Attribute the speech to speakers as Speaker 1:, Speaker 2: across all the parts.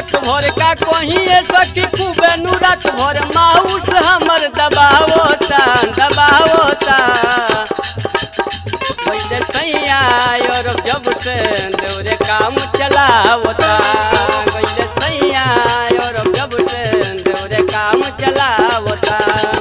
Speaker 1: रात भर का कहिए सखी खूबे नु रात भर माउस हमर दबावता दबावता वैसे सैया और जब से देवरे काम चलावता वैसे सैया और जब से देवरे काम चलावता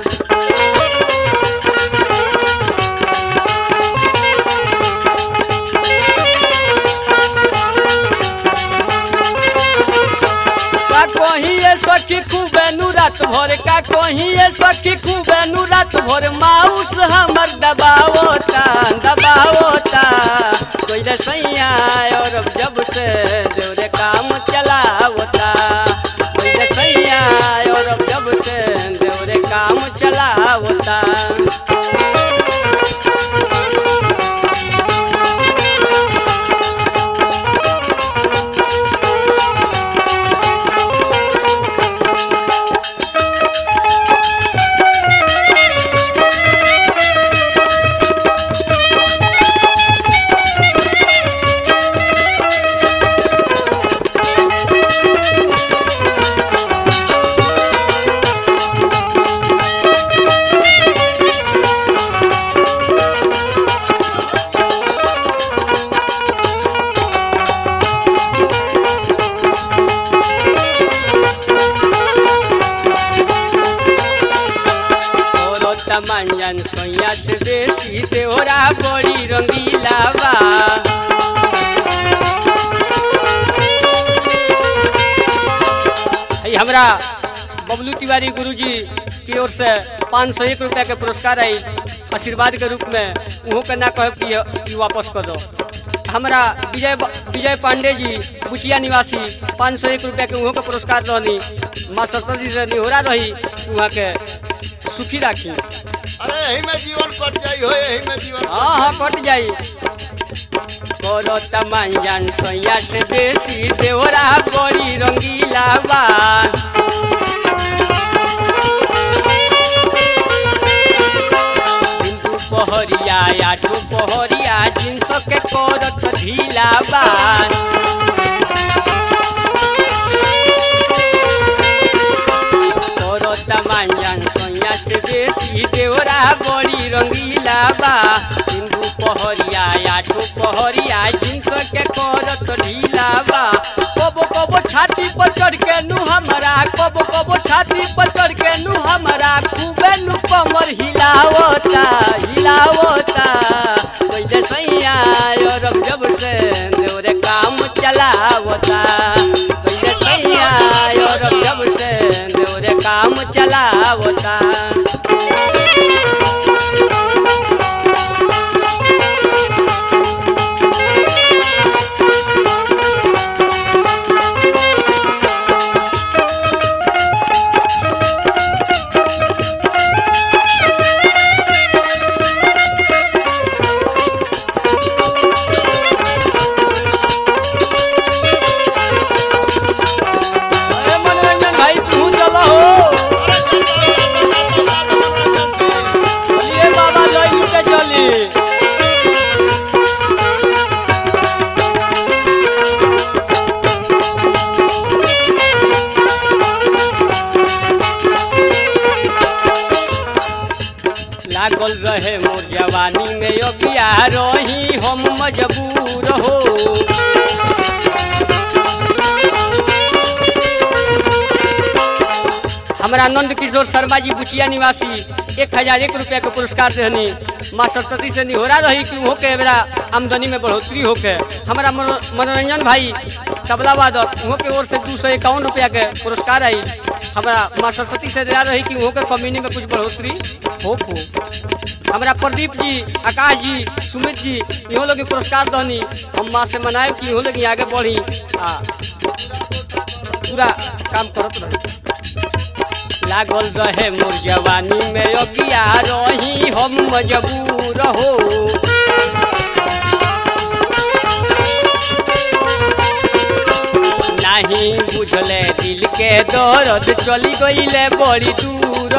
Speaker 1: कहिए सखी खूबे नु रात भर का कहिए सखी खूबे नु रात भर माउस हमर दबावता दबावता कोई सैया और जब से देवरे काम चलावता कोई सैया और जब से देवरे काम चलावता मंजन सोया से देसी देवरा बड़ी रंगीला बा हमरा बबलू तिवारी गुरुजी की ओर से 501 रुपया के पुरस्कार आई आशीर्वाद के रूप में उहो के ना कह कि वापस कर दो हमरा विजय पांडे जी बुचिया निवासी 501 रुपया के उहो के पुरस्कार रहनी माँ सरस्वती से निहोरा रही वहाँ के सुखी राखी
Speaker 2: अरे यही में जीवन कट जाई हो यही में जीवन
Speaker 1: हाँ कट जाई करो तमंजन सोया से देसी देवरा बड़ी रंगीला बा पहरिया आठो पहरिया जिनस के करत ढीला बा मंजन सोया से देसी देवरा बड़ी रंगीला बा सिंधु पहरिया आठो पहरिया जिनस के करत ढीला बा कबो कबो छाती पर चढ़ के नु हमरा कबो कबो छाती पर चढ़ के नु हमरा खूबे नु कमर हिलावता हिलावता कोई सैया और जब से देवरे काम चलावता कोई सैया और जब से देवरे काम चलावता लागल रहे मोर जवानी में योगिया रही हम मजबूर हो हमारा नंद किशोर शर्मा जी बुचिया निवासी 1001 रुपया के पुरस्कार देहनी माँ सरस्वती से निहोरा रही कि हो के मेरा आमदनी में बढ़ोतरी होके हमारा मनोरंजन भाई तबला वादक वहाँ के ओर से 251 रुपया के पुरस्कार आई हमारा माँ सरस्वती से दिला रही कि वहाँ के कम्युनी में कुछ बढ़ोतरी हो हमारा प्रदीप जी आकाश जी सुमित जी इहो लोग पुरस्कार दहनी हम माँ से मनाए कि इहो लोग आगे बढ़ी पूरा काम करत रही लागल रहे मोर जवानी में योगिया रही हम मजबूर हो नहीं बुझले दिल के दर्द चली गईले बड़ी दूर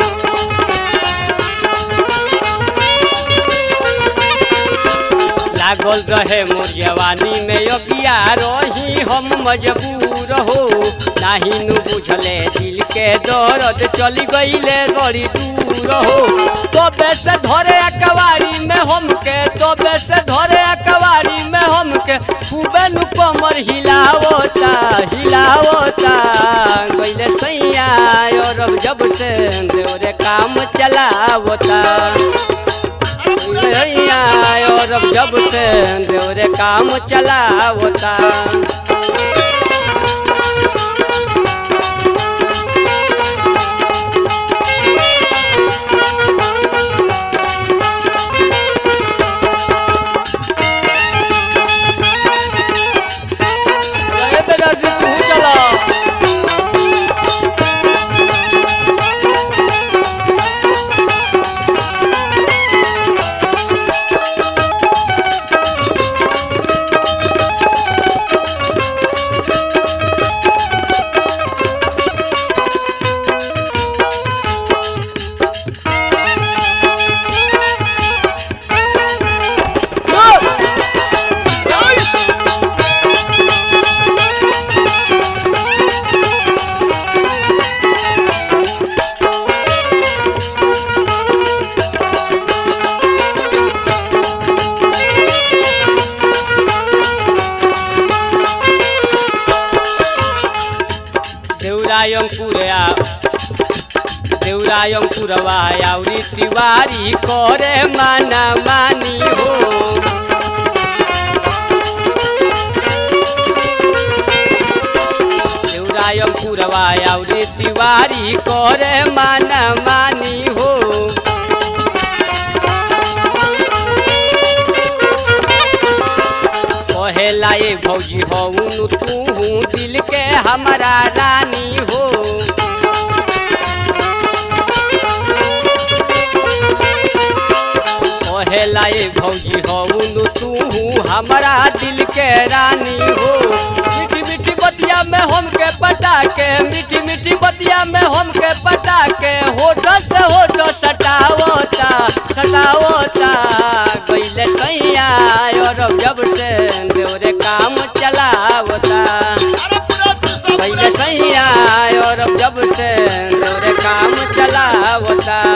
Speaker 1: हो लागल रहे मोर जवानी में अगिया रही हम मजबूर हो नाही नु बुझले दिल के दर्द चली गईले बड़ी दूर हो तबे से धरे अकवारी में हमके तबे से धरे अकवारी में हमके खूबे नु कमर हिलावता हिलावता गईले सैया और अब जब से देवरे काम चलावता और अब जब से देवरे काम चलावता देउरायंकुरवा आउरी तिवारी करे माना मानी हो देउरायंकुरवा आउरी तिवारी करे माना मानी हो कहेला ये भौजी हूँ तू दिल के हमारा रानी हो कहेला ये भौजी हूँ तू हमारा दिल के रानी हो मीठी मीठी बतिया में हमके पटा के मीठी मीठी बतिया में हमके पटा के होठ से होठ सटावता सटावता गईले सैया और जब से देवरे काम चलावता गईले सैया और जब से देवरे काम चलावता